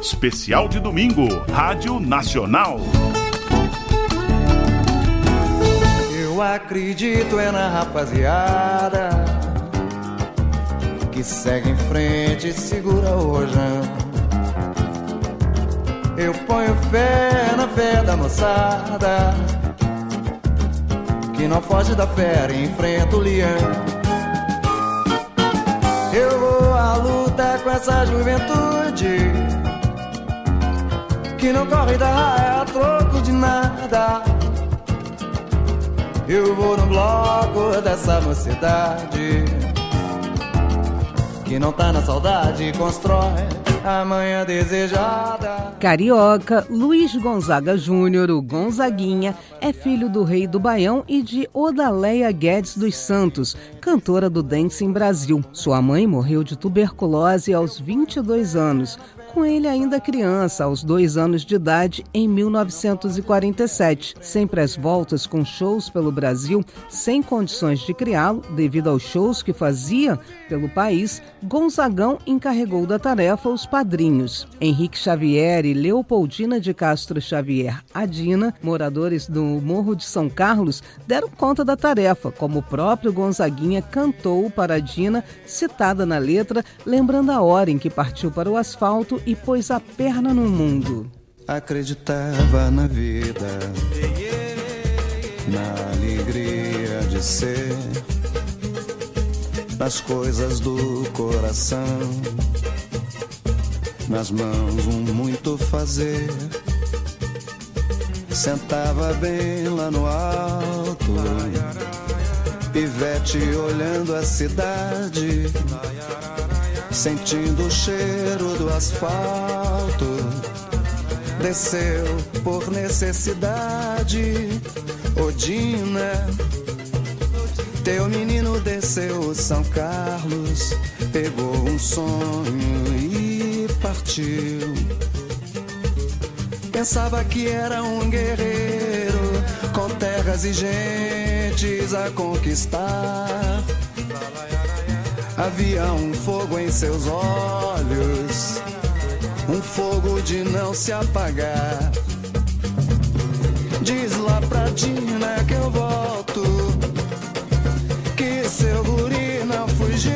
Especial de domingo, Rádio Nacional. Eu acredito na rapaziada que segue em frente e segura o rojão. Eu ponho fé na fé da moçada que não foge da fera e enfrenta o leão. Eu vou à luta com essa juventude que não corre da raia a troco de nada. Eu vou no bloco dessa mocidade que não tá na saudade e constrói a manhã desejada. Carioca, Luiz Gonzaga Júnior, o Gonzaguinha, é filho do Rei do Baião e de Odaleia Guedes dos Santos, cantora do Dancing Brasil. Sua mãe morreu de tuberculose aos 22 anos. Com ele ainda criança, aos 2 anos de idade, em 1947. Sempre às voltas com shows pelo Brasil, sem condições de criá-lo, devido aos shows que fazia pelo país, Gonzagão encarregou da tarefa os padrinhos. Henrique Xavier e Leopoldina de Castro Xavier, a Dina, moradores do Morro de São Carlos, deram conta da tarefa, como o próprio Gonzaguinha cantou para a Dina, citada na letra, lembrando a hora em que partiu para o asfalto e pôs a perna no mundo. Acreditava na vida, na alegria de ser, nas coisas do coração, nas mãos muito fazer. Sentava bem lá no alto, pivete olhando a cidade, sentindo o cheiro do asfalto. Desceu por necessidade, Odina, teu menino desceu São Carlos, pegou um sonho e partiu. Pensava que era um guerreiro, com terras e gentes a conquistar. Havia um fogo em seus olhos, um fogo de não se apagar. Diz lá pra Dina que eu volto, que seu guri não fugiu.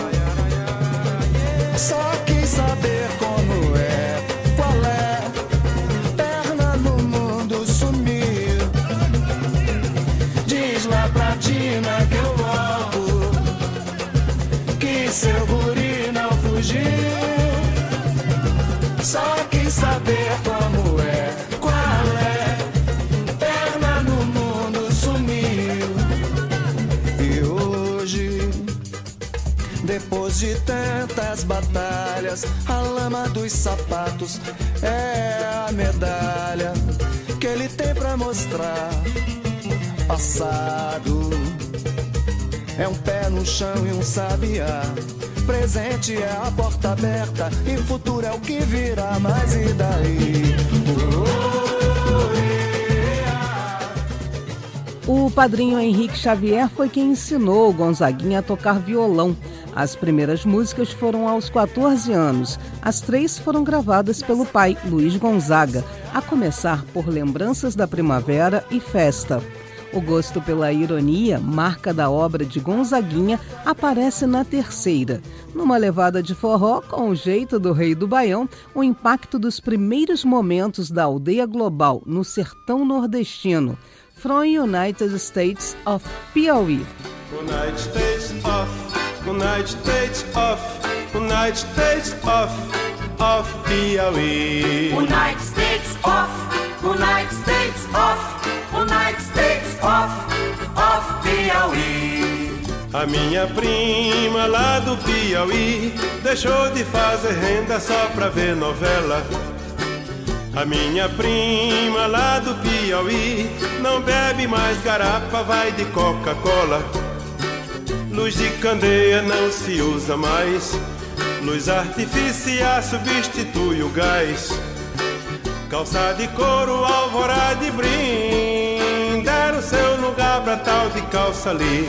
Só quis saber como é, qual é, perna no mundo sumiu. Diz lá pra Dina que eu volto, que seu guri não fugiu. Só quis saber como é, qual é, perna no mundo sumiu. E hoje, depois de tantas batalhas, a lama dos sapatos é a medalha que ele tem pra mostrar. Passado é um pé no chão e um sabiá. Presente é a porta aberta e futuro é o que virá, mas e daí? O padrinho Henrique Xavier foi quem ensinou o Gonzaguinha a tocar violão. As primeiras músicas foram aos 14 anos. As 3 foram gravadas pelo pai, Luiz Gonzaga, a começar por Lembranças da Primavera e Festa. O gosto pela ironia, marca da obra de Gonzaguinha, aparece na terceira. Numa levada de forró, com o jeito do Rei do Baião, o impacto dos primeiros momentos da aldeia global no sertão nordestino. From United States of Piauí. United States of United States of Piauí. United States of Piauí. A minha prima lá do Piauí deixou de fazer renda só pra ver novela. A minha prima lá do Piauí não bebe mais garapa, vai de Coca-Cola. Luz de candeia não se usa mais, luz artificial substitui o gás. Calça de couro, alvorada e brim, deram seu lugar pra tal de calça ali.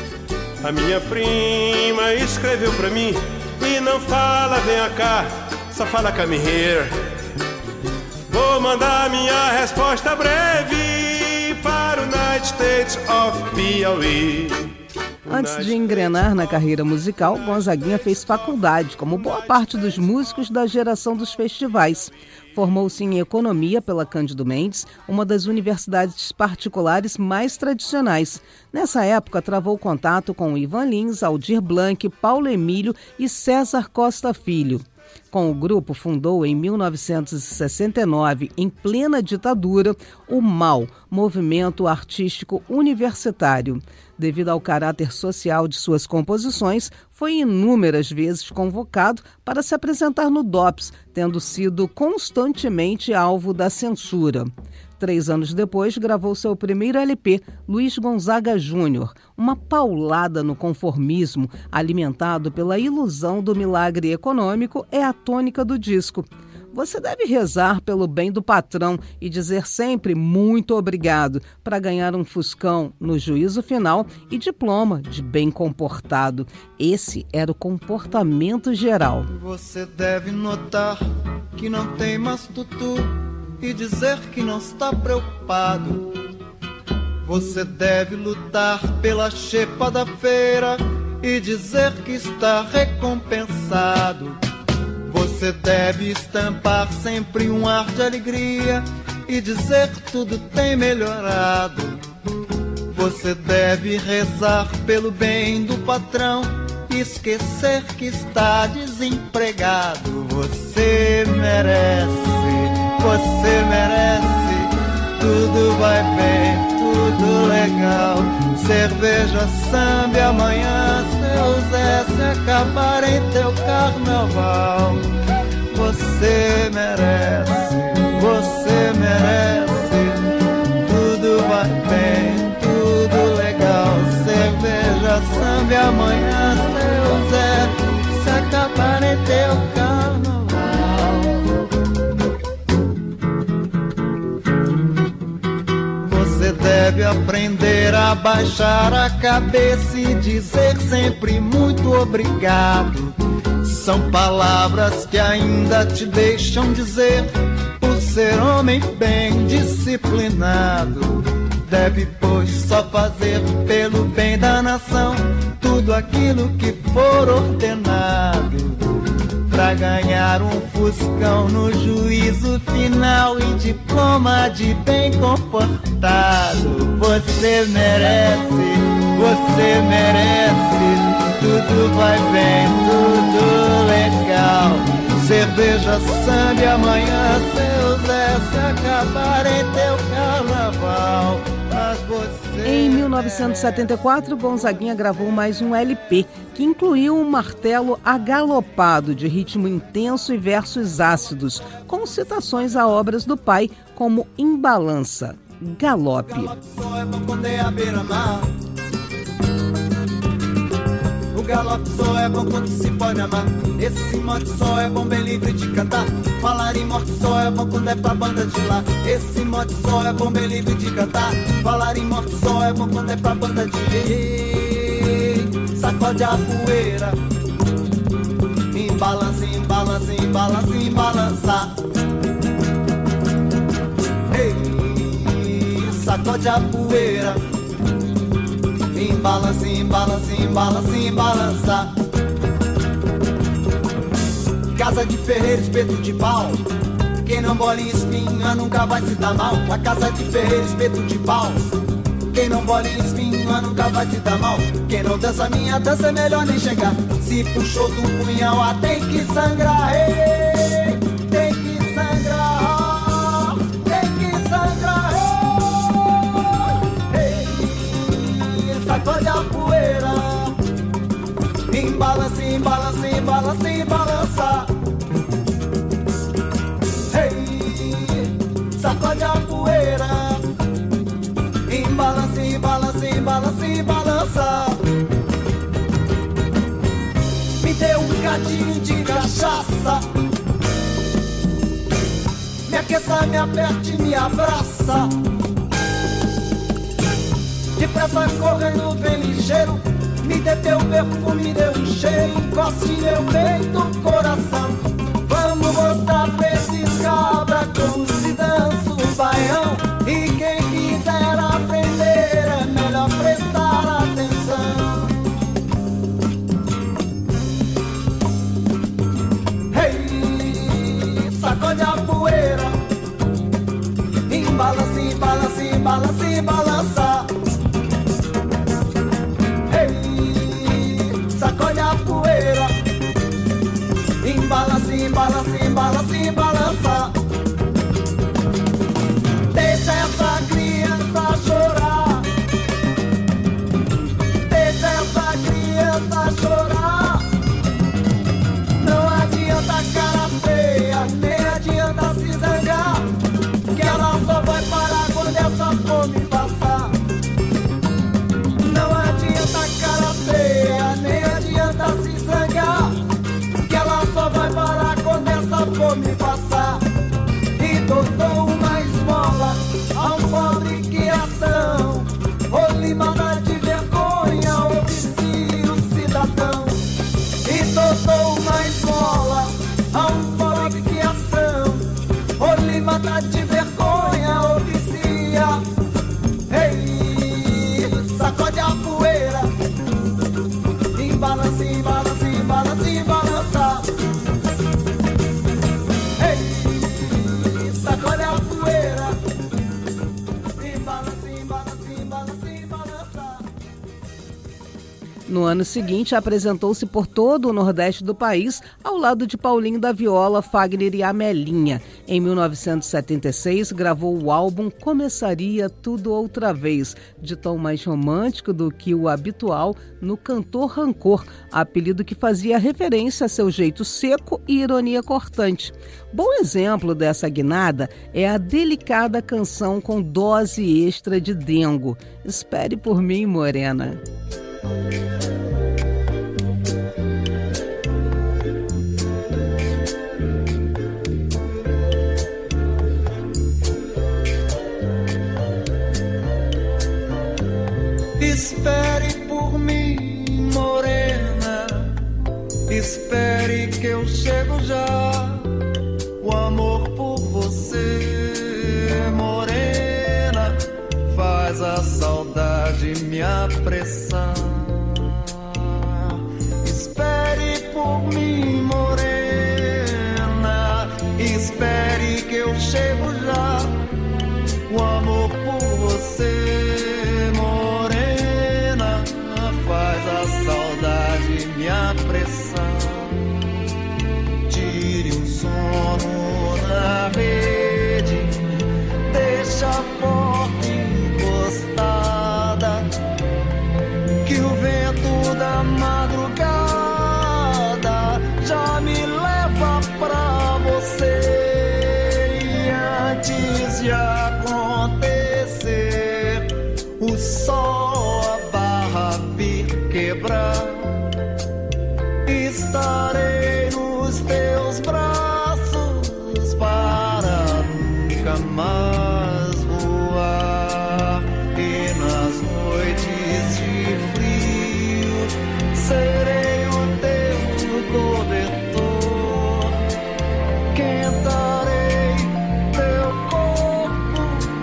A minha prima escreveu pra mim e não fala, venha cá, só fala come here. Vou mandar minha resposta breve para o United States of Piauí. Antes de engrenar na carreira musical, Gonzaguinha fez faculdade, como boa parte dos músicos da geração dos festivais. Formou-se em Economia pela Cândido Mendes, uma das universidades particulares mais tradicionais. Nessa época, travou contato com Ivan Lins, Aldir Blanc, Paulo Emílio e César Costa Filho. Com o grupo, fundou em 1969, em plena ditadura, o MAU, Movimento Artístico Universitário. Devido ao caráter social de suas composições, foi inúmeras vezes convocado para se apresentar no DOPS, tendo sido constantemente alvo da censura. 3 anos depois, gravou seu primeiro LP, Luiz Gonzaga Júnior, uma paulada no conformismo, alimentado pela ilusão do milagre econômico, é a tônica do disco. Você deve rezar pelo bem do patrão e dizer sempre muito obrigado para ganhar um fuscão no juízo final e diploma de bem comportado. Esse era o comportamento geral. Você deve notar que não tem mais tutu e dizer que não está preocupado. Você deve lutar pela xepa da feira e dizer que está recompensado. Você deve estampar sempre um ar de alegria e dizer que tudo tem melhorado. Você deve rezar pelo bem do patrão e esquecer que está desempregado. Você merece, tudo vai bem, tudo legal. Cerveja, samba e amanhã, seu Zé, se acabar em teu carnaval. Você merece, tudo vai bem, tudo legal. Cerveja, samba e amanhã, seu Zé, se acabar em teu carnaval. Você deve aprender a baixar a cabeça e dizer sempre muito obrigado. São palavras que ainda te deixam dizer, por ser homem bem disciplinado. Deve, pois, só fazer pelo bem da nação tudo aquilo que for ordenado, pra ganhar um fuscão no juízo final e diploma de bem comportado. Você merece, tudo vai bem, tudo legal. Cerveja, samba e amanhã, seu Zé, se acabar em teu carnaval. Mas você em 1974, Gonzaguinha gravou mais um LP, que incluiu um martelo agalopado de ritmo intenso e versos ácidos, com citações a obras do pai, como Em Balança, Galope. O galope só é bom quando se pode amar. Esse mote só é bom bem livre de cantar. Falar em morte só é bom quando é pra banda de lá. Esse mote só é bom bem livre de cantar. Falar em morte só é bom quando é pra banda de sacode a poeira. Embalança, embalança, embalança, embalança. Ei, sacode a poeira. Embalança, embalança, embalança, embalança. Casa de ferreiro, espeto de pau. Quem não bola em espinha nunca vai se dar mal. A casa de ferreiro, espeto de pau. Quem não bola em espinha nunca vai se dar mal. Quem não dança minha dança é melhor nem chegar. Se puxou do punhal, tem que sangrar. Ei, tem que sangrar. Tem que sangrar. Ei, sacode a poeira. Embalança, embalança, embalança, embalança. Ei, sacode a poeira. Embalança, embalança, embalança, embalança. Me dê um bocadinho de cachaça. Me aqueça, me aperte, me abraça. Depressa correndo, vem ligeiro. Me dê teu perfume, me dê um cheiro. Coce meu peito, coração. Vamos embalança e balança. Ei, sacode a poeira. Embalança, embalança, embalança e balança. Deixa essa criança chorar. Deixa essa criança chorar. Não adianta cara feia, nem adianta se zangar, que ela só vai parar quando essa fome passar. Não adianta cara feia, nem adianta se zangar, que ela só vai parar quando essa fome passar. E doutor uma esmola a um pobre criação, ou limada de vergonha, ou vicia o cidadão. E doutor uma esmola a um pobre criação, ou limada de vergonha, ou vicia. Ei, sacode a poeira. Embalança, embalança, embalança, embalança. Ei, sacode a poeira. Embalança, embalança, embalança, embalança. No ano seguinte, apresentou-se por todo o Nordeste do país, ao lado de Paulinho da Viola, Fagner e Amelinha. Em 1976, gravou o álbum Começaria Tudo Outra Vez, de tom mais romântico do que o habitual no Cantor Rancor, apelido que fazia referência a seu jeito seco e ironia cortante. Bom exemplo dessa guinada é a delicada canção com dose extra de dengo, Espere por Mim, Morena. Espere por mim, morena. Espere que eu chego já. O amor por você, morena, faz a saudade me apressar. Espere por mim, morena. Espere que eu chego já. O amor por você, morena, faz a saudade me apressar. Tire um sono na rede, deixa a porta encostada, que o vento da madrugada já me leva pra você. E antes de acontecer o sol a barra vir quebrar, estarei nos teus braços para nunca mais voar. E nas noites de frio serei o teu cobertor, quentarei teu corpo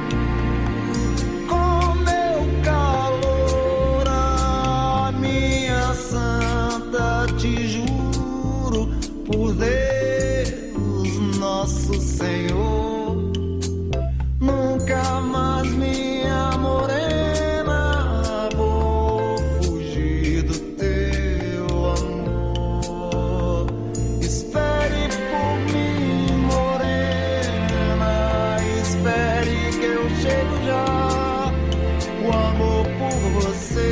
com meu calor. A minha santa, te juro por Deus nosso Senhor, nunca mais, minha morena, vou fugir do teu amor. Espere por mim, morena, espere que eu chego já. O amor por você,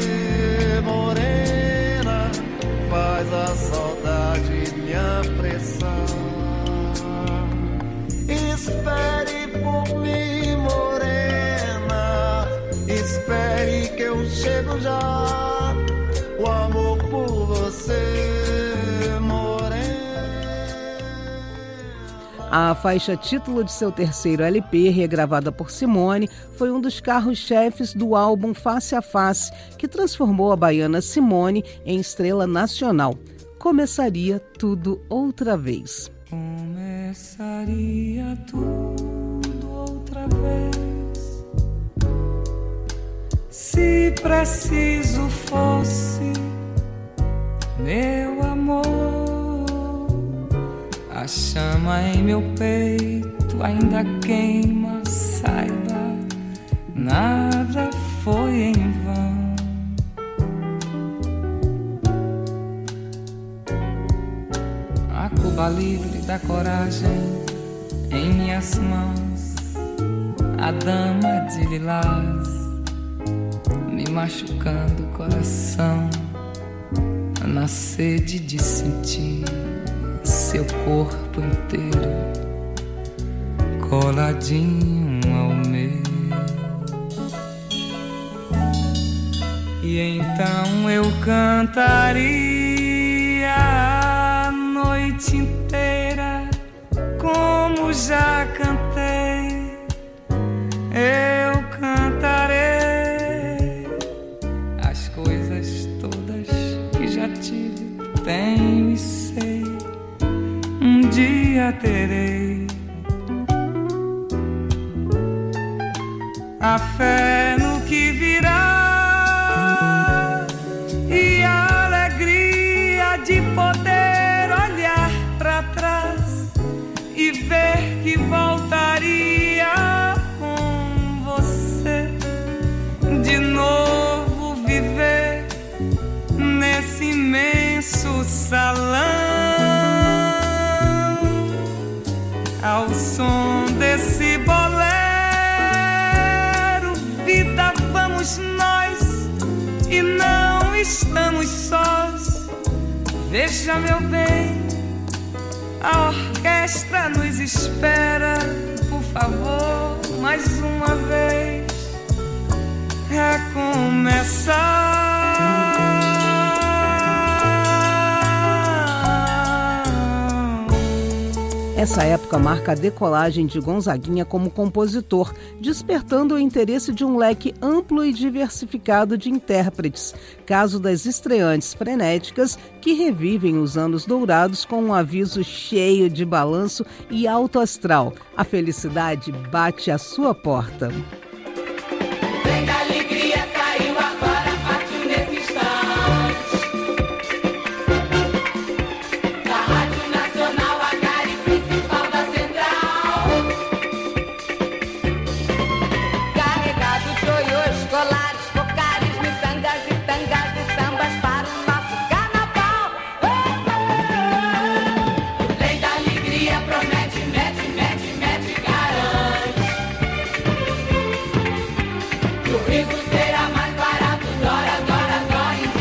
morena, faz a saudade me apressar. Espere por mim, morena, espere que eu chego já. O amor por você, A faixa título de seu terceiro LP, regravada por Simone, foi um dos carros-chefes do álbum Face a Face, que transformou a baiana Simone em estrela nacional. Começaria Tudo Outra Vez. Começaria tudo outra vez, se preciso fosse, meu amor. A chama em meu peito ainda queima, saiba, nada foi em vão. A Cuba livre da coragem em minhas mãos, a dama de lilás me machucando o coração, na sede de sentir seu corpo inteiro coladinho ao meu. E então eu cantaria a noite inteira como já cantei. Eu cantarei as coisas todas que já tive, tenho e sei, um dia terei. A fé no que virá e a alegria de poder olhar pra trás e ver que voltaria com você, de novo viver nesse imenso salão, ao som desse bolero. Vida, vamos nós e não estamos sós. Veja, meu bem, a orquestra nos espera. Por favor, mais uma vez, recomeçar. Essa época marca a decolagem de Gonzaguinha como compositor, despertando o interesse de um leque amplo e diversificado de intérpretes, caso das estreantes frenéticas que revivem os anos dourados com um aviso cheio de balanço e alto astral. A felicidade bate à sua porta. Vem da alegria, saiu agora, partiu nesse instante. Da Rádio Nacional, a Gare principal da Central. Carregado de ioiôs, colares, cocares, miçangas e tangas e sambas para o nosso carnaval. Vem da alegria, promete, mete, mete, mete, garante. Que o riso será mais barato, dora, dora, dora em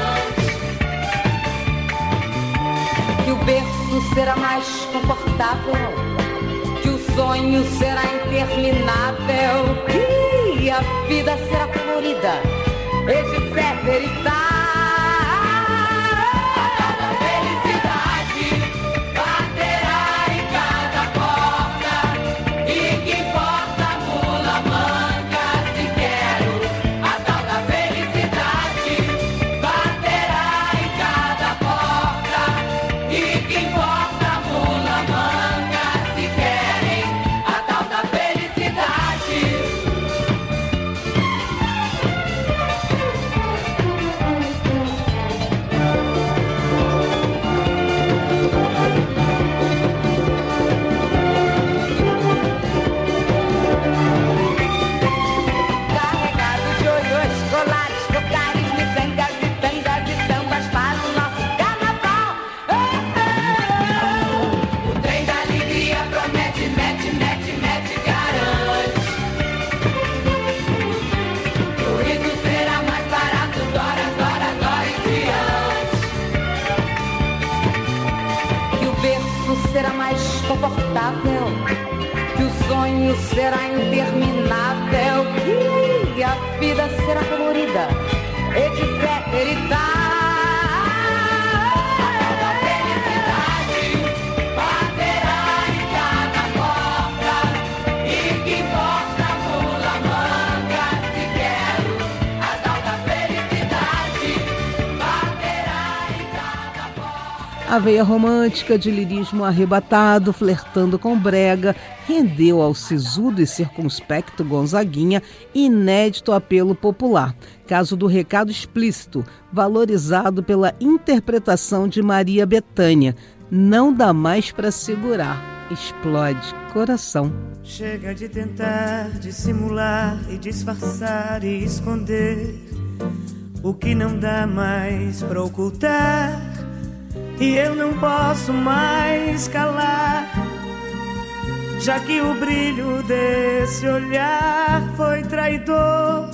diante. Que o berço será mais confortável, que o sonho será interminável, que a vida será colorida, etc e tal. A cada felicidade baterá em cada porta, e que importa mula, manga, se quero. A tal da felicidade baterá em cada porta, e que importa mula, manga, se querem. A tal da felicidade. Carregado de ioiôs, colares, cocares, miçangas e tangas e sambas para o nosso carnaval. O trem da alegria promete, mete, mete, mete, garante. Que o riso será mais barato, dora, dora, dora em diante. Que o berço será mais confortável, que o sonho será interminável, que a vida será colorida, etc e tal. A felicidade baterá em cada porta, e que importa mula, manga, se quero. A tal da felicidade baterá em cada porta. A veia romântica de lirismo arrebatado, flertando com brega, rendeu ao sisudo e circunspecto Gonzaguinha inédito apelo popular, caso do recado explícito, valorizado pela interpretação de Maria Bethânia. Não dá mais para segurar. Explode Coração. Chega de tentar dissimular e disfarçar e esconder o que não dá mais pra ocultar, e eu não posso mais calar, já que o brilho desse olhar foi traidor,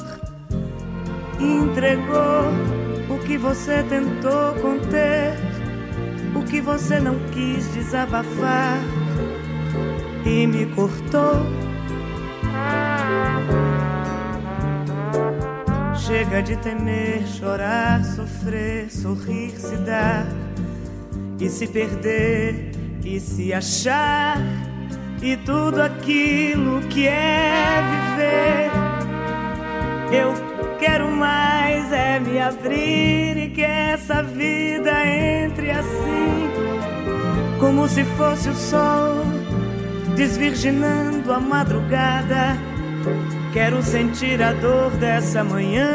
entregou o que você tentou conter, o que você não quis desabafar e me cortou. Chega de temer, chorar, sofrer, sorrir, se dar e se perder e se achar, e tudo aquilo que é viver. Eu quero mais é me abrir e que essa vida entre assim, como se fosse o sol desvirginando a madrugada. Quero sentir a dor dessa manhã,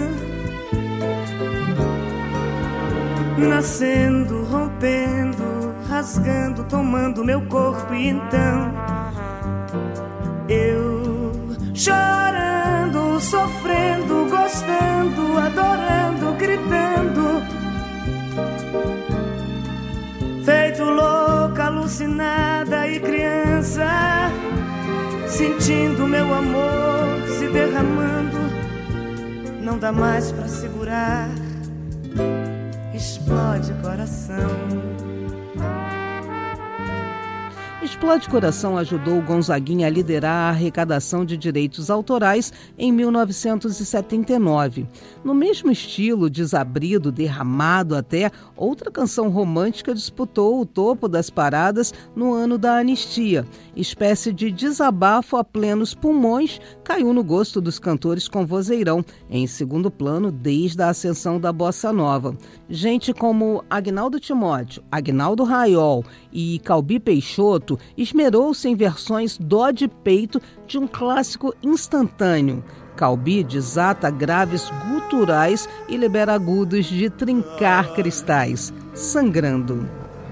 nascendo, rompendo, rasgando, tomando meu corpo. E então eu chorando, sofrendo, gostando, adorando, gritando, feito louca, alucinada e criança, sentindo meu amor se derramando. Não dá mais pra segurar, explode coração. Explode Coração ajudou Gonzaguinha a liderar a arrecadação de direitos autorais em 1979. No mesmo estilo, desabrido, derramado até, outra canção romântica disputou o topo das paradas no ano da anistia. Espécie de desabafo a plenos pulmões, caiu no gosto dos cantores com vozeirão, em segundo plano desde a ascensão da bossa nova. Gente como Agnaldo Timóteo, Agnaldo Raiol e Calbi Peixoto esmerou-se em versões dó de peito de um clássico instantâneo. Calbi desata graves guturais e libera agudos de trincar cristais, sangrando.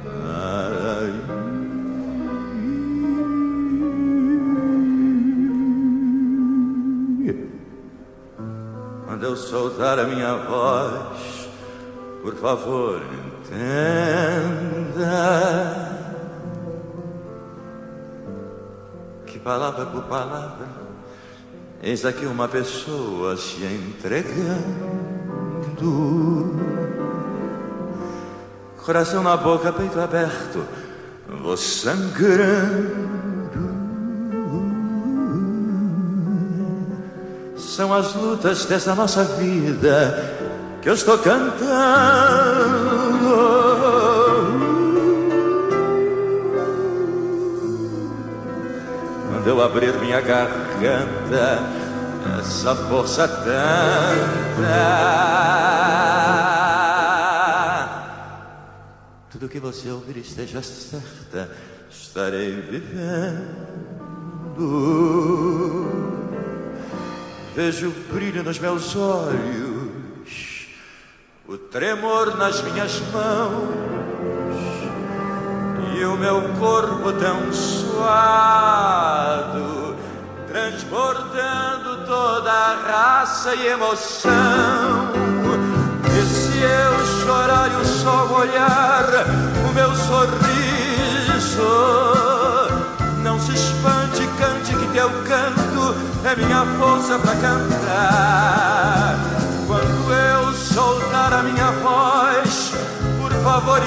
Quando eu soltar a minha voz, por favor, entenda que palavra por palavra, eis aqui uma pessoa se entregando, coração na boca, peito aberto, vou sangrando. São as lutas dessa nossa vida que eu estou cantando. Quando eu abrir minha garganta, essa força tanta, tudo que você ouvir esteja certa, estarei vivendo. Vejo o brilho nos meus olhos, o tremor nas minhas mãos, e o meu corpo tão suado, transbordando toda a raça e emoção. E se eu chorar e o sol molhar o meu sorriso, não se espante, cante que teu canto é minha força pra cantar. Quando eu soltar a minha voz, por favor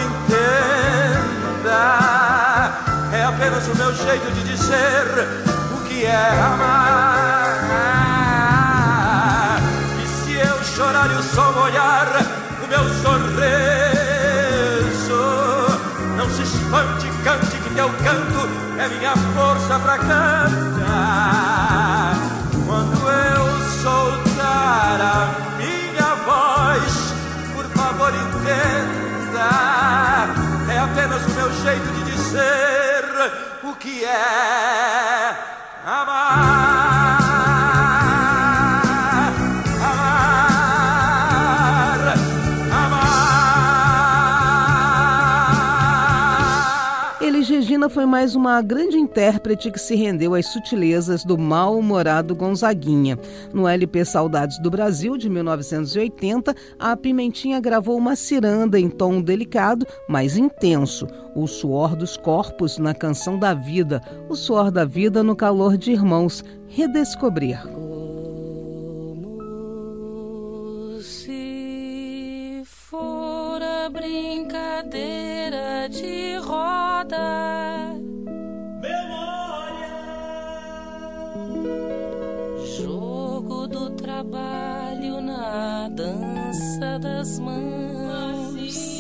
entenda, é apenas o meu jeito de dizer o que é amar. E se eu chorar e o sol molhar o meu sorriso, não se espante, cante que teu canto é minha força pra cantar. Quando eu soltar a minha voz, por favor entenda, é apenas o meu jeito de dizer o que é amar. Elis Regina foi mais uma grande intérprete que se rendeu às sutilezas do mal-humorado Gonzaguinha. No LP Saudades do Brasil, de 1980, a Pimentinha gravou uma ciranda em tom delicado, mas intenso. O suor dos corpos na Canção da Vida, o suor da vida no calor de irmãos. Redescobrir. Como se fora brincadeira de roda, memória, jogo do trabalho na dança das mãos,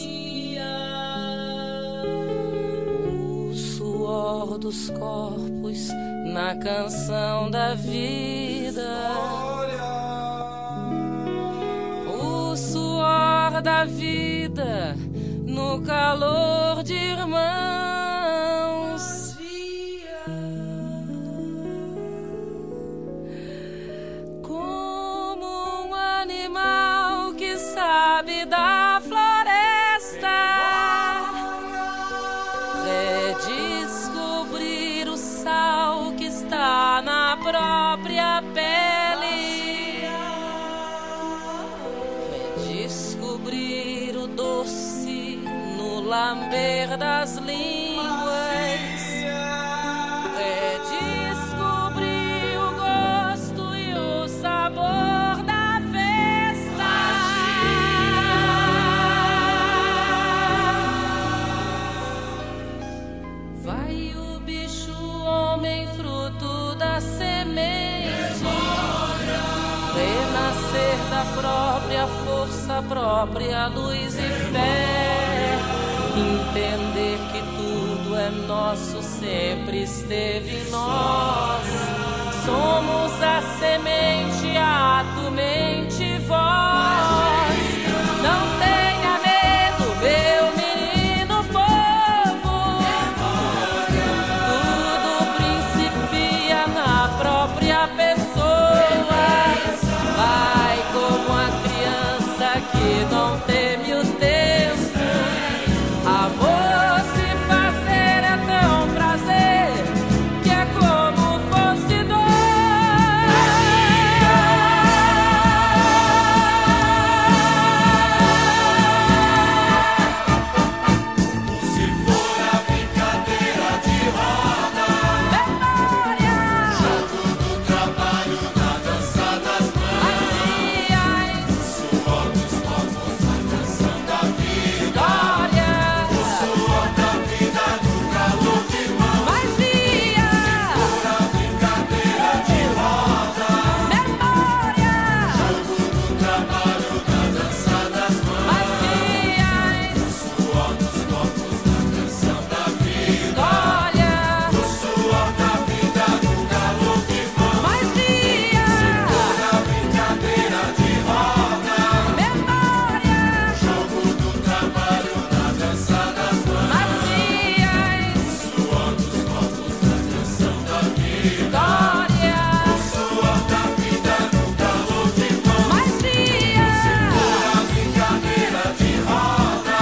o suor dos corpos na canção da vida, o suor da vida no calor de irmãos, como um animal que sabe da floresta, redescobrir o sal que está na própria pele, redescobrir o doce no lamber das línguas, redescobrir o gosto e o sabor da festa. Vai o bicho homem fruto da semente, renascer da própria força, própria luz e fé, entender que tudo é nosso, sempre esteve em nós. Somos a semente, ato, mente, voz. Não tenha medo, meu menino povo, tudo principia na própria pessoa. Vai como a criança que não teme o tempo. Amor se fazer é tão prazer que é como fosse dor. Se for a brincadeira de roda, memória, jogo do trabalho na dança das mãos, suor dos corpos na canção da vida, o suor da vida no calor de irmãos. Se for a brincadeira de roda, memória, jogo do trabalho na dança das mãos, suor dos corpos na canção da vida, o suor da vida no calor de irmãos. Se for a brincadeira de roda, memória, jogo do trabalho na dança das mãos, suor dos corpos na canção da vida, o suor da vida no calor de irmãos. Se for a brincadeira de roda,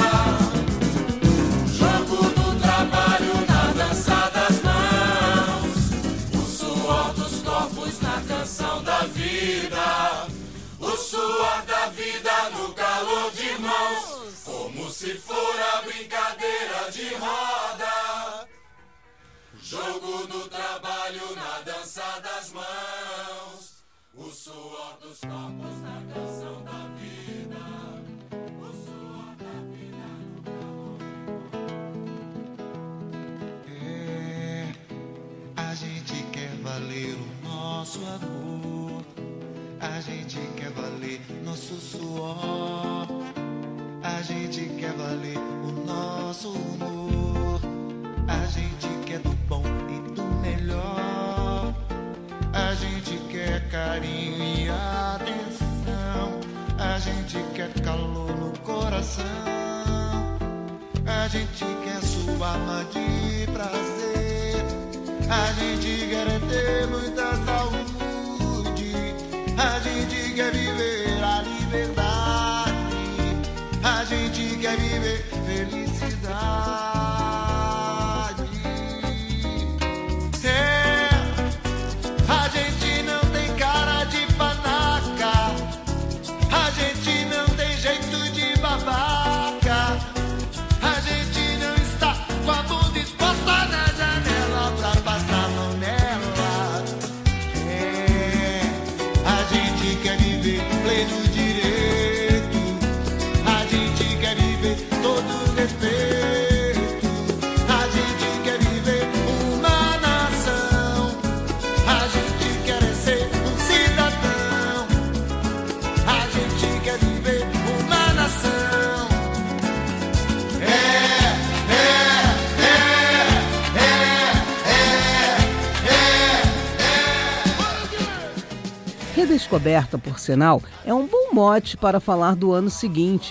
jogo do trabalho na dança das mãos, o suor dos corpos na canção da vida, o suor da vida no calor de irmãos. Como se for a brincadeira de roda, jogo do trabalho na dança das mãos, o suor dos corpos na canção da vida, o suor da vida no calor. A gente quer valer o nosso amor, a gente quer valer nosso suor, a gente quer valer o nosso humor, a gente quer do bom e do melhor, a gente quer carinho e atenção, a gente quer calor no coração, a gente quer sua alma de prazer, a gente quer ter muita saúde, a gente quer viver a liberdade, a gente quer viver felicidade. descoberta, por sinal, é um bom mote para falar do ano seguinte,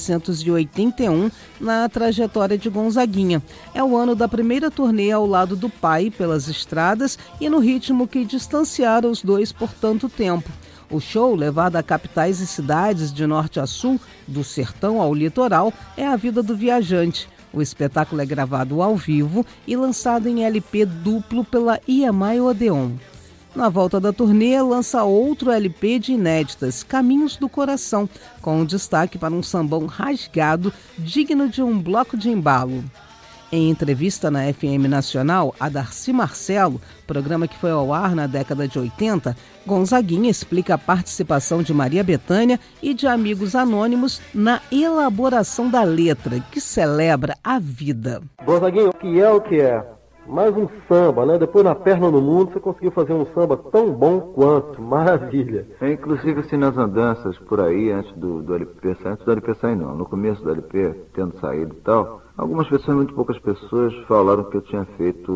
1981, na trajetória de Gonzaguinha. É o ano da primeira turnê ao lado do pai pelas estradas e no ritmo que distanciara os dois por tanto tempo. O show, levado a capitais e cidades de norte a sul, do sertão ao litoral, é a vida do viajante. O espetáculo é gravado ao vivo e lançado em LP duplo pela EMI Odeon. Na volta da turnê, lança outro LP de inéditas, Caminhos do Coração, com destaque para um sambão rasgado, digno de um bloco de embalo. Em entrevista na FM Nacional, a Darcy Marcelo, programa que foi ao ar na década de 80, Gonzaguinha explica a participação de Maria Bethânia e de amigos anônimos na elaboração da letra, que celebra a vida. Gonzaguinha, o que é? Mais um samba, né? Depois na Perna no Mundo você conseguiu fazer um samba tão bom quanto, maravilha. Inclusive assim nas andanças por aí, antes do LP sair não, no começo do LP, tendo saído e tal, algumas pessoas, muito poucas pessoas, falaram que eu tinha feito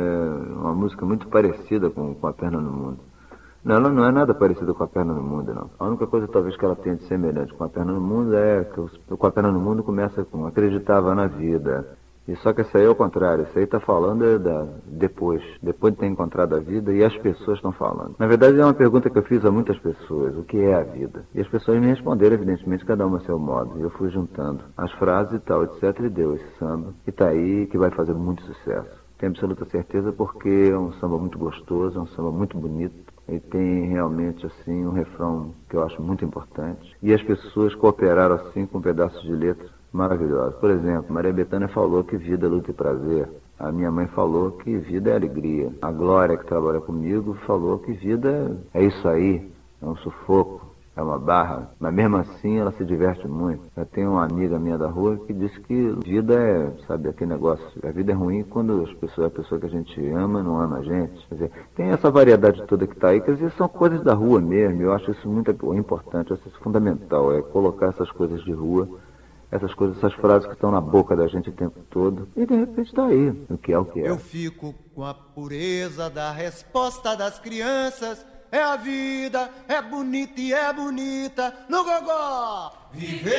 uma música muito parecida com A Perna no Mundo. Não, ela não é nada parecida com A Perna no Mundo, não. A única coisa talvez que ela tenha de semelhante com A Perna no Mundo é que com A Perna no Mundo começa com acreditava na vida. E só que essa aí é o contrário, essa aí está falando depois de ter encontrado a vida e as pessoas estão falando. Na verdade é uma pergunta que eu fiz a muitas pessoas, o que é a vida? E as pessoas me responderam, evidentemente, cada uma a seu modo. E eu fui juntando as frases e tal, etc, e deu esse samba. E tá aí que vai fazer muito sucesso. Tenho absoluta certeza porque é um samba muito gostoso, é um samba muito bonito. E tem realmente assim um refrão que eu acho muito importante. E as pessoas cooperaram assim com pedaços de letra maravilhosos. Por exemplo, Maria Bethânia falou que vida é luta e prazer. A minha mãe falou que vida é alegria. A Glória, que trabalha comigo, falou que vida é isso aí, é um sufoco, é uma barra. Mas mesmo assim ela se diverte muito. Eu tenho uma amiga minha da rua que disse que vida é, sabe, aquele negócio. A vida é ruim quando a pessoa que a gente ama não ama a gente. Quer dizer, tem essa variedade toda que está aí, quer dizer, são coisas da rua mesmo. Eu acho isso muito importante, eu acho isso fundamental, é colocar essas coisas de rua, essas coisas, essas frases que estão na boca da gente o tempo todo, e de repente está aí, o que é o que é. Eu fico com a pureza da resposta das crianças, é a vida, é bonita e é bonita, no gogó! Viver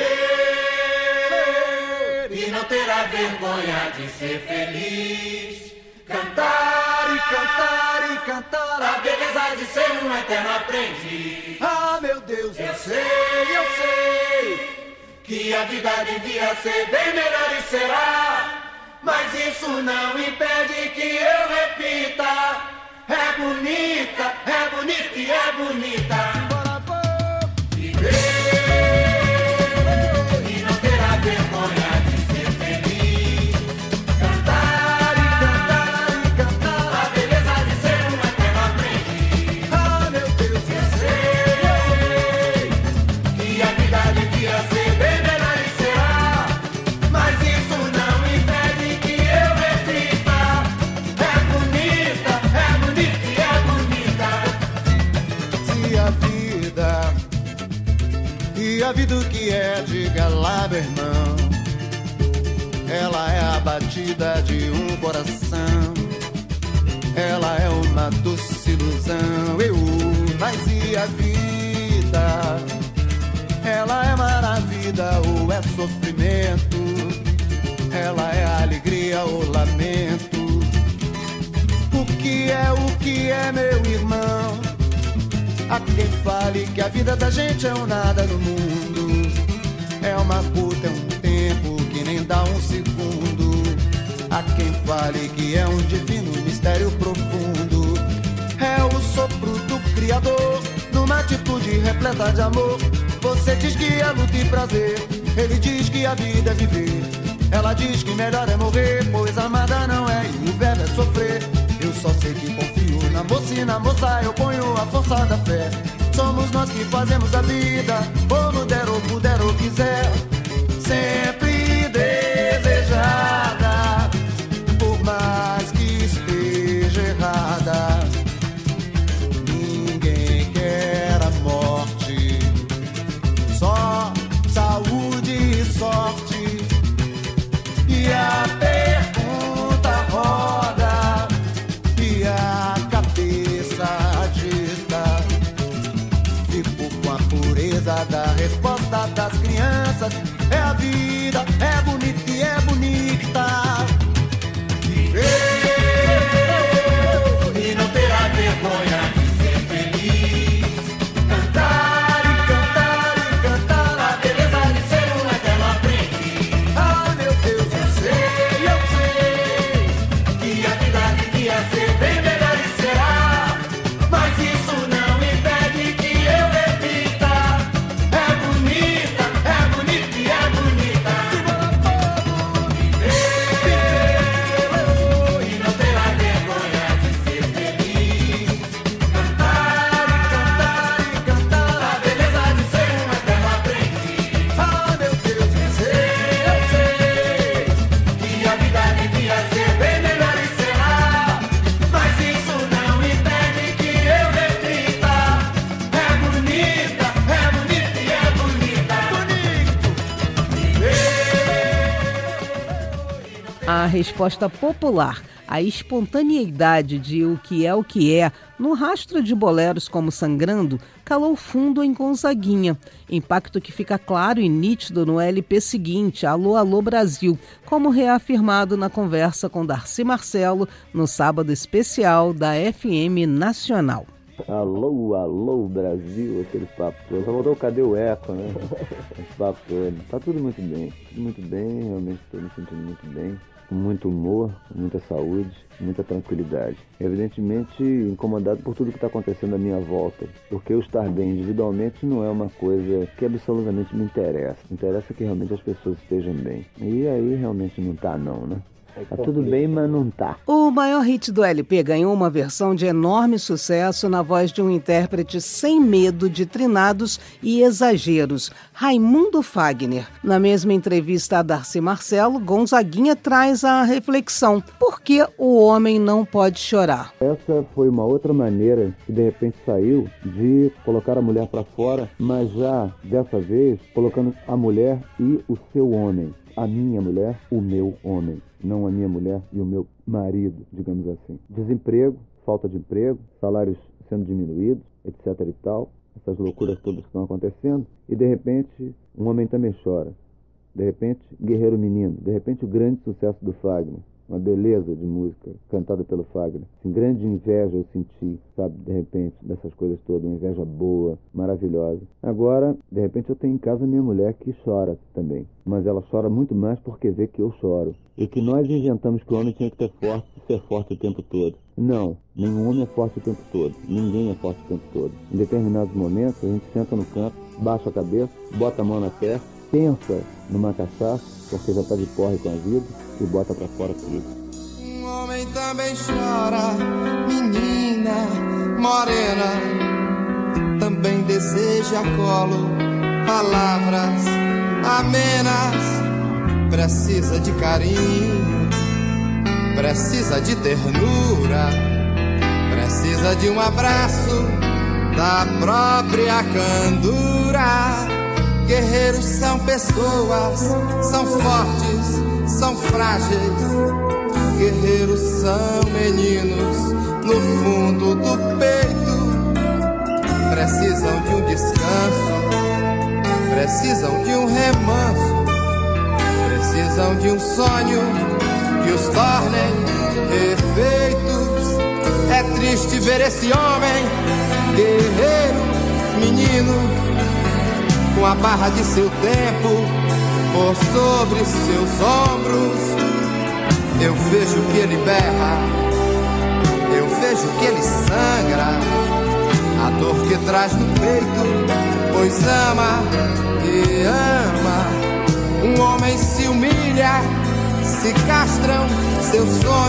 e não terá vergonha de ser feliz, cantar e cantar e cantar, a beleza de ser um eterno aprendiz. Ah, meu Deus, eu sei que a vida devia ser bem melhor e será, mas isso não impede que eu repita, é bonita e é bonita. Bora, vou viver e não terá vergonha de ser feliz, cantar e cantar e cantar, a beleza de ser um eterno aprendiz. Ah, meu Deus, eu sei que a vida devia ser a vida que é, diga lá, meu irmão. Ela é a batida de um coração, ela é uma doce ilusão. Mas e a vida? Ela é maravilha ou é sofrimento? Ela é alegria ou lamento? O que é, meu irmão? Há quem fale que a vida da gente é um nada no mundo, é uma puta, é um tempo que nem dá um segundo. Há quem fale que é um divino mistério profundo, é o sopro do Criador, numa atitude repleta de amor. Você diz que é luta e prazer, ele diz que a vida é viver. Ela diz que melhor é morrer, pois amada não é e o verbo é sofrer. Eu só sei que confio na moça e na moça eu ponho a força da fé. Somos nós que fazemos a vida, como der ou puder ou quiser. Sempre desejada, por mais que esteja errada. Ninguém quer a morte, só saúde e sorte. E a pergunta roda e a cabeça agita. A resposta popular, a espontaneidade de O Que É, no rastro de boleros como Sangrando, calou fundo em Gonzaguinha. Impacto que fica claro e nítido no LP seguinte, Alô, Alô Brasil, como reafirmado na conversa com Darcy Marcelo no sábado especial da FM Nacional. Alô, alô Brasil, aquele papo todo. Só voltou, cadê o eco, né? Esse papo todo. Tá tudo muito bem, realmente estou me sentindo muito bem. Com muito humor, muita saúde, muita tranquilidade. Evidentemente incomodado por tudo que está acontecendo à minha volta, porque eu estar bem individualmente não é uma coisa que absolutamente me interessa. Interessa que realmente as pessoas estejam bem. E aí realmente não tá não, né? Tá tudo bem, mas não tá. O maior hit do LP ganhou uma versão de enorme sucesso na voz de um intérprete sem medo de trinados e exageros, Raimundo Fagner. Na mesma entrevista a Darcy Marcelo, Gonzaguinha traz a reflexão: por que o homem não pode chorar? Essa foi uma outra maneira que de repente saiu de colocar a mulher para fora, mas já dessa vez colocando a mulher e o seu homem. A minha mulher, o meu homem. Não a minha mulher e o meu marido, digamos assim. Desemprego, falta de emprego, salários sendo diminuídos, etc e tal. Essas loucuras todas que estão acontecendo. E de repente, um homem também chora. De repente, Guerreiro Menino. De repente, o grande sucesso do Fagner. Uma beleza de música cantada pelo Fagner. Assim, grande inveja eu senti, sabe, de repente, dessas coisas todas. Uma inveja boa, maravilhosa. Agora, de repente, eu tenho em casa minha mulher que chora também. Mas ela chora muito mais porque vê que eu choro. E que nós inventamos que o homem tinha que ser forte o tempo todo. Não, nenhum homem é forte o tempo todo. Ninguém é forte o tempo todo. Em determinados momentos, a gente senta no canto, baixa a cabeça, bota a mão na testa, pensa numa cachaça, porque já está de porre com a vida, e bota pra fora tudo. Um homem também chora, menina morena, também deseja colo, palavras amenas, precisa de carinho, precisa de ternura, precisa de um abraço da própria candura. Guerreiros são pessoas, são fortes, são frágeis. Guerreiros são meninos no fundo do peito. Precisam de um descanso, precisam de um remanso, precisam de um sonho que os tornem perfeitos. É triste ver esse homem, guerreiro, menino, com a barra de seu tempo por sobre seus ombros. Eu vejo que ele berra, eu vejo que ele sangra, a dor que traz no peito, pois ama e ama. Um homem se humilha, se castram seu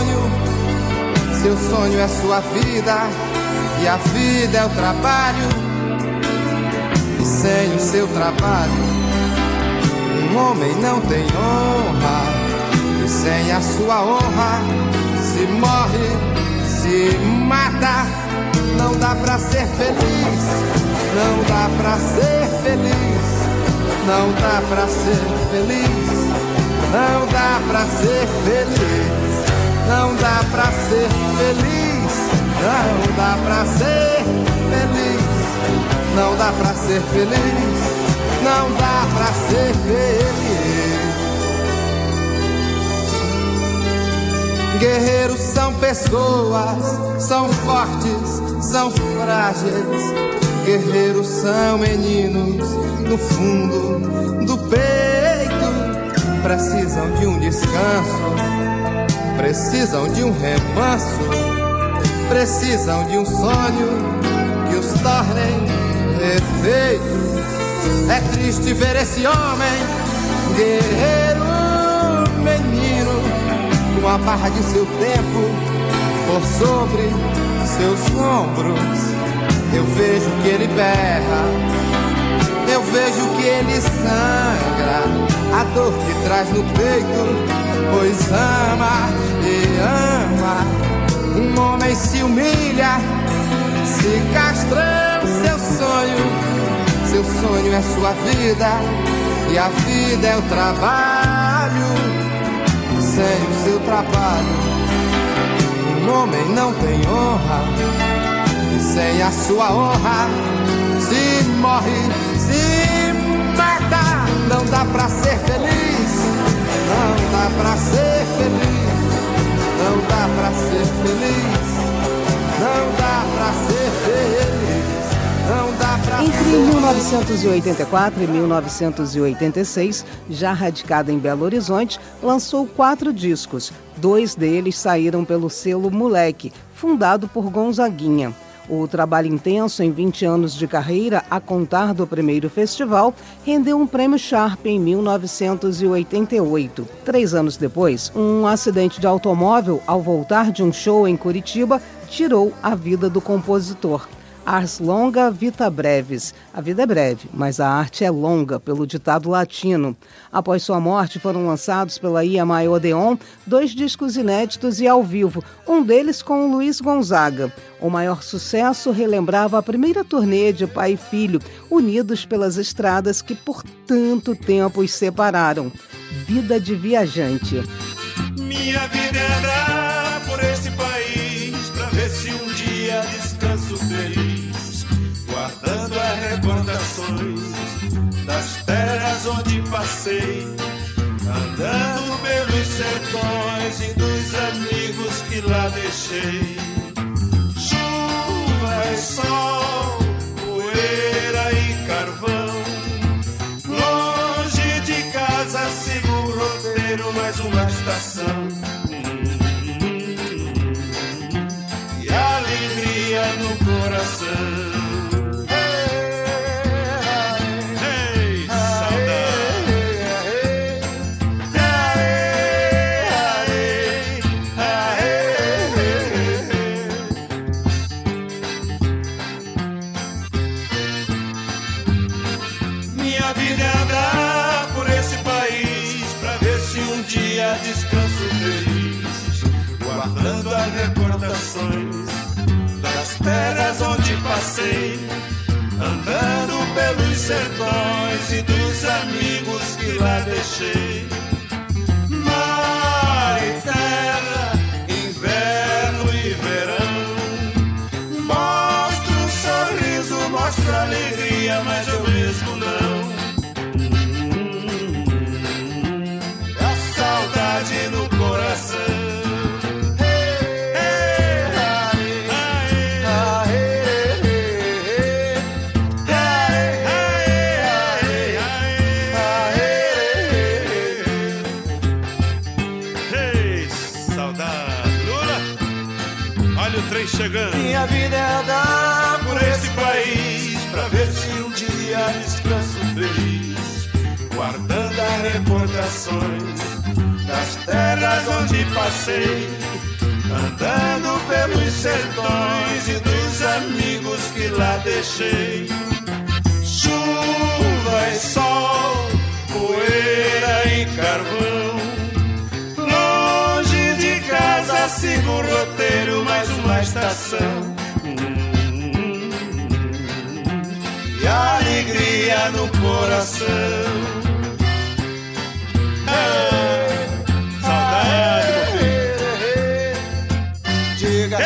sonho é sua vida, e a vida é o trabalho. Sem o seu trabalho, um homem não tem honra, e sem a sua honra, se morre, se mata. Não dá pra ser feliz, não dá pra ser feliz, não dá pra ser feliz, não dá pra ser feliz, não dá pra ser feliz, não dá pra ser feliz. Não dá pra ser feliz, não dá pra ser feliz. Guerreiros são pessoas, são fortes, são frágeis. Guerreiros são meninos no fundo do peito. Precisam de um descanso, precisam de um remanso, precisam de um sonho que os tornem perfeito. É triste ver esse homem, guerreiro, menino, com a barra de seu tempo por sobre seus ombros. Eu vejo que ele berra, eu vejo que ele sangra, a dor que traz no peito, pois ama e ama. Um homem se humilha, se castram seu sonho é sua vida, e a vida é o trabalho. Sem o trabalho. Um homem não tem honra, e sem a sua honra se morre, se mata. Não dá pra ser feliz, não dá pra ser feliz, não dá pra ser feliz, não dá pra ser feliz, não dá pra ser. Entre 1984 e 1986, já radicada em Belo Horizonte, lançou 4 discos. 2 deles saíram pelo selo Moleque, fundado por Gonzaguinha. O trabalho intenso em 20 anos de carreira, a contar do primeiro festival, rendeu um prêmio Sharp em 1988. 3 anos depois, um acidente de automóvel, ao voltar de um show em Curitiba, tirou a vida do compositor. Ars longa, vita brevis. A vida é breve, mas a arte é longa, pelo ditado latino. Após sua morte, foram lançados pela EMI Odeon 2 discos inéditos e ao vivo, um deles com Luiz Gonzaga. O maior sucesso relembrava a primeira turnê de pai e filho, unidos pelas estradas que por tanto tempo os separaram. Vida de viajante. Minha vida é andar por esse país pra ver se um dia descanso feliz, guardando as recordações das terras onde passei, andando pelos sertões e dos amigos que lá deixei. Chuva e sol, poeira e carvão, longe de casa sigo o roteiro, mais uma estação. E alegria no coração. Ei, saudade. Minha vida é andar por esse país pra ver se um dia descanso feliz, guardando as recordações das terras onde passei, andando pelos sertões e dos amigos que lá deixei. Mar e terra, inverno e verão, mostra um sorriso, mostra alegria, mas eu mesmo não. A saudade no coração. Chegando. Minha vida é andar por esse país pra ver se um dia descanso feliz, guardando as recordações das terras onde passei, andando pelos sertões e dos amigos que lá deixei. Chuva e sol, poeira e carvão, longe de casa sigo o roteiro, mais uma estação. E alegria no coração. Saudade, meu filho. Diga.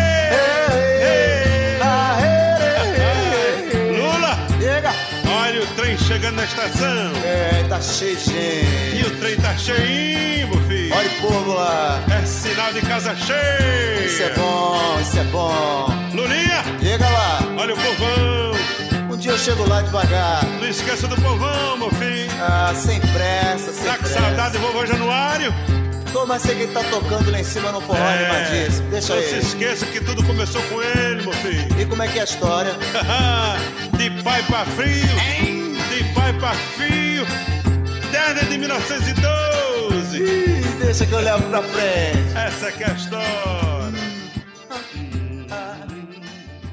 Lula, diga. Olha o trem chegando na estação. Tá cheio de gente. E o trem tá cheinho, meu filho. Olha o povo lá. É sinal de casa cheia. Isso é bom, isso é bom. Lulinha, chega lá. Olha o povão. Um dia eu chego lá devagar. Não esqueça do povão, meu filho. Ah, sem pressa, sem tá pressa. Tá com saudade do vovô Januário? Tô, mas sei que ele tá tocando lá em cima no forró animadíssimo. Deixa não ele. Não se esqueça que tudo começou com ele, meu filho. E como é que é a história? De pai pra filho. De pai pra filho. Desde de 1912. Ih, deixa que eu levo pra frente. Essa que é a história.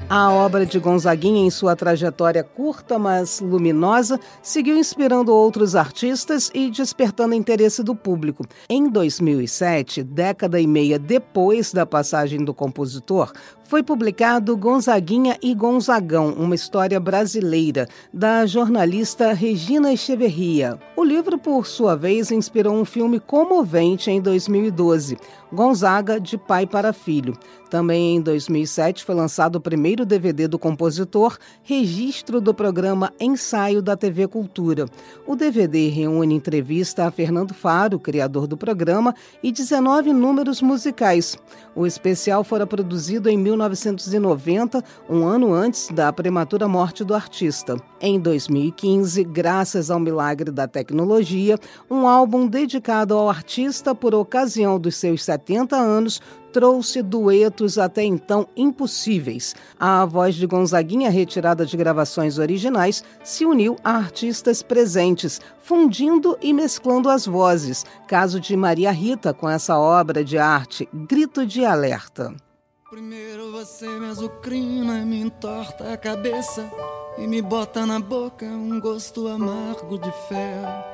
A obra de Gonzaguinha, em sua trajetória curta, mas luminosa, seguiu inspirando outros artistas e despertando interesse do público. Em 2007, década e meia depois da passagem do compositor, foi publicado Gonzaguinha e Gonzagão, uma história brasileira, da jornalista Regina Echeverria. O livro, por sua vez, inspirou um filme comovente em 2012, Gonzaga, de pai para filho. Também em 2007 foi lançado o primeiro DVD do compositor, registro do programa Ensaio da TV Cultura. O DVD reúne entrevista a Fernando Faro, criador do programa, e 19 números musicais. O especial fora produzido em 1990, um ano antes da prematura morte do artista. Em 2015, graças ao milagre da tecnologia, um álbum dedicado ao artista por ocasião dos seus 70 anos trouxe duetos até então impossíveis. A voz de Gonzaguinha, retirada de gravações originais, se uniu a artistas presentes, fundindo e mesclando as vozes. Caso de Maria Rita com essa obra de arte, Grito de Alerta. Primeiro você me azucrina, me entorta a cabeça e me bota na boca um gosto amargo de fel.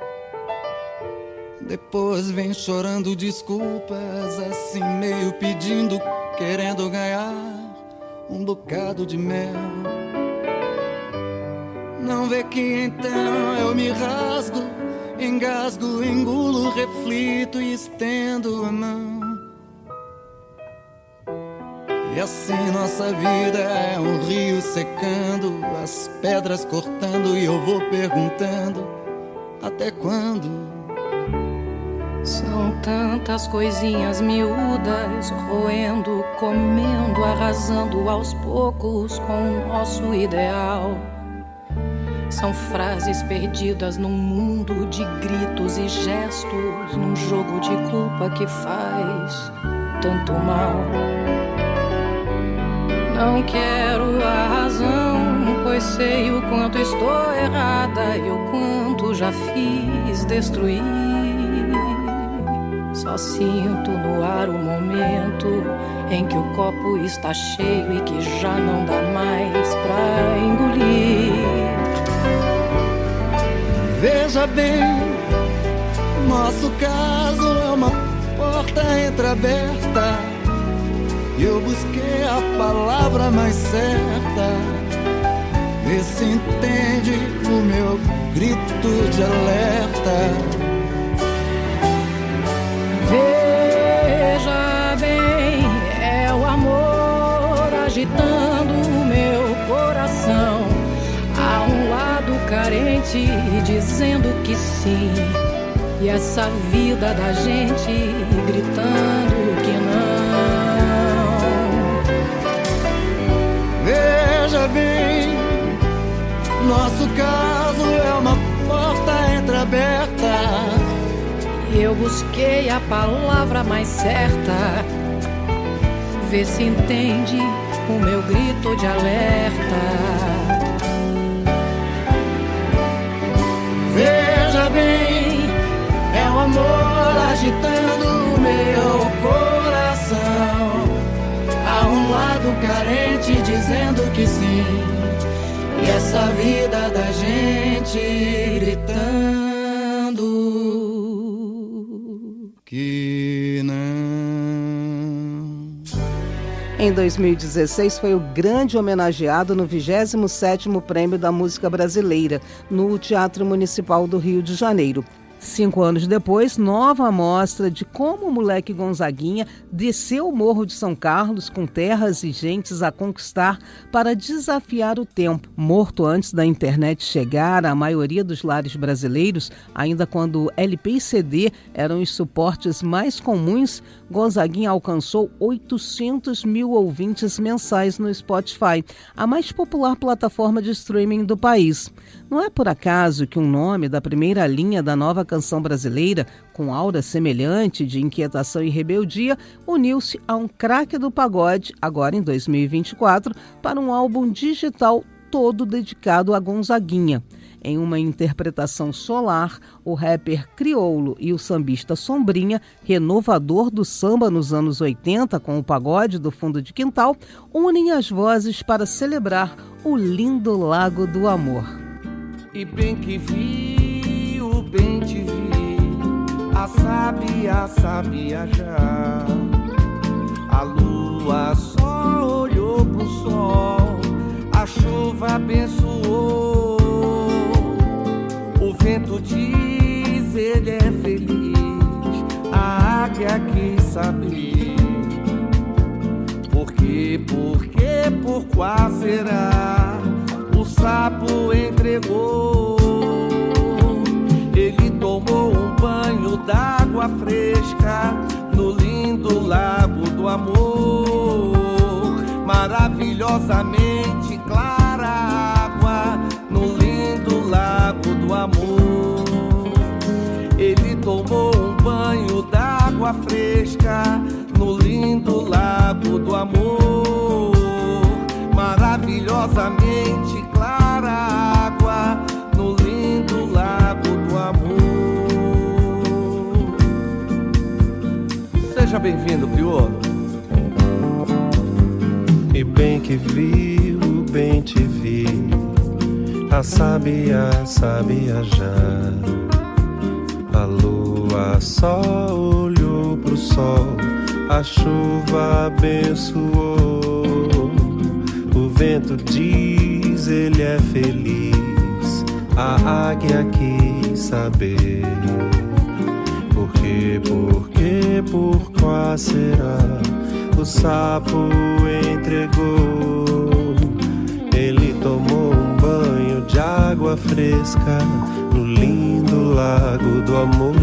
Depois vem chorando desculpas, assim meio pedindo, querendo ganhar um bocado de mel. Não vê que então eu me rasgo, engasgo, engulo, reflito e estendo a mão. E assim nossa vida é um rio secando, as pedras cortando e eu vou perguntando, até quando? São tantas coisinhas miúdas, roendo, comendo, arrasando aos poucos com o nosso ideal. São frases perdidas num mundo de gritos e gestos, num jogo de culpa que faz tanto mal. Não quero a razão, pois sei o quanto estou errada e o quanto já fiz destruir. Só sinto no ar o momento em que o copo está cheio e que já não dá mais pra engolir. Veja bem, nosso caso é uma porta entreaberta e eu busquei a palavra mais certa. Vê se entende o meu grito de alerta. Veja bem, é o amor agitando o meu coração. Há um lado carente dizendo que sim, e essa vida da gente gritando que não. Veja bem, nosso caso é uma porta entreaberta. Eu busquei a palavra mais certa. Vê se entende o meu grito de alerta. Veja bem, é o amor agitando o meu coração. Há um lado carente dizendo que sim, e essa vida da gente gritando que não. Em 2016, foi o grande homenageado no 27º Prêmio da Música Brasileira, no Teatro Municipal do Rio de Janeiro. 5 anos depois, nova amostra de como o moleque Gonzaguinha desceu o Morro de São Carlos com terras e gentes a conquistar para desafiar o tempo. Morto antes da internet chegar à maioria dos lares brasileiros, ainda quando LP e CD eram os suportes mais comuns, Gonzaguinha alcançou 800 mil ouvintes mensais no Spotify, a mais popular plataforma de streaming do país. Não é por acaso que um nome da primeira linha da nova canção brasileira, com aura semelhante de inquietação e rebeldia, uniu-se a um craque do pagode, agora em 2024, para um álbum digital todo dedicado a Gonzaguinha. Em uma interpretação solar, o rapper Criolo e o sambista Sombrinha, renovador do samba nos anos 80 com o pagode do fundo de quintal, unem as vozes para celebrar o lindo Lago do Amor. E bem que vi, o bem te vi, a sabia já. A lua só olhou pro sol, a chuva abençoou. O vento diz, ele é feliz, a águia quis saber. Por qual será? O sapo entregou. Ele tomou um banho d'água fresca no lindo lago do amor. Maravilhosamente clara água no lindo lago do amor. Ele tomou um banho d'água fresca no lindo lago do amor. Maravilhosamente clara água no lindo lago do amor. Seja bem-vindo, Criolo. E bem que vi, o bem te vi, a sabia já. A lua só olhou pro sol, a chuva abençoou. O vento diz, ele é feliz, a águia quis saber. Por qual será? O sapo entregou. Ele tomou um banho de água fresca no lindo lago do amor.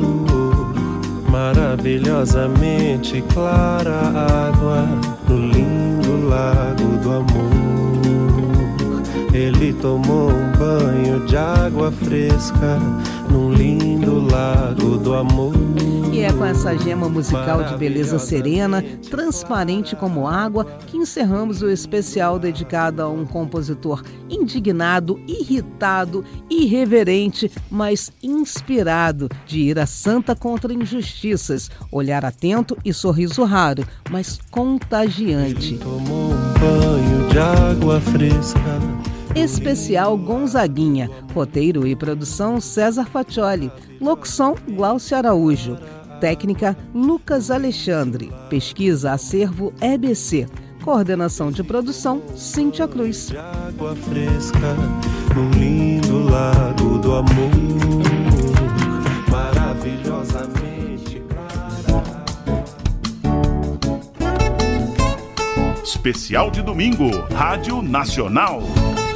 Maravilhosamente clara água no lindo lago do amor. Ele tomou um banho de água fresca no lindo lago do amor. E é com essa gema musical de beleza serena, transparente como água, que encerramos o especial dedicado a um compositor indignado, irritado, irreverente, mas inspirado de ira santa contra injustiças, olhar atento e sorriso raro, mas contagiante. Ele tomou um banho de água fresca. Especial Gonzaguinha, roteiro e produção César Faccioli, locução Glaucio Araújo, técnica Lucas Alexandre, pesquisa acervo EBC, coordenação de produção Cíntia Cruz. Água fresca no lindo lago do amor, maravilhosamente clara. Especial de domingo, Rádio Nacional.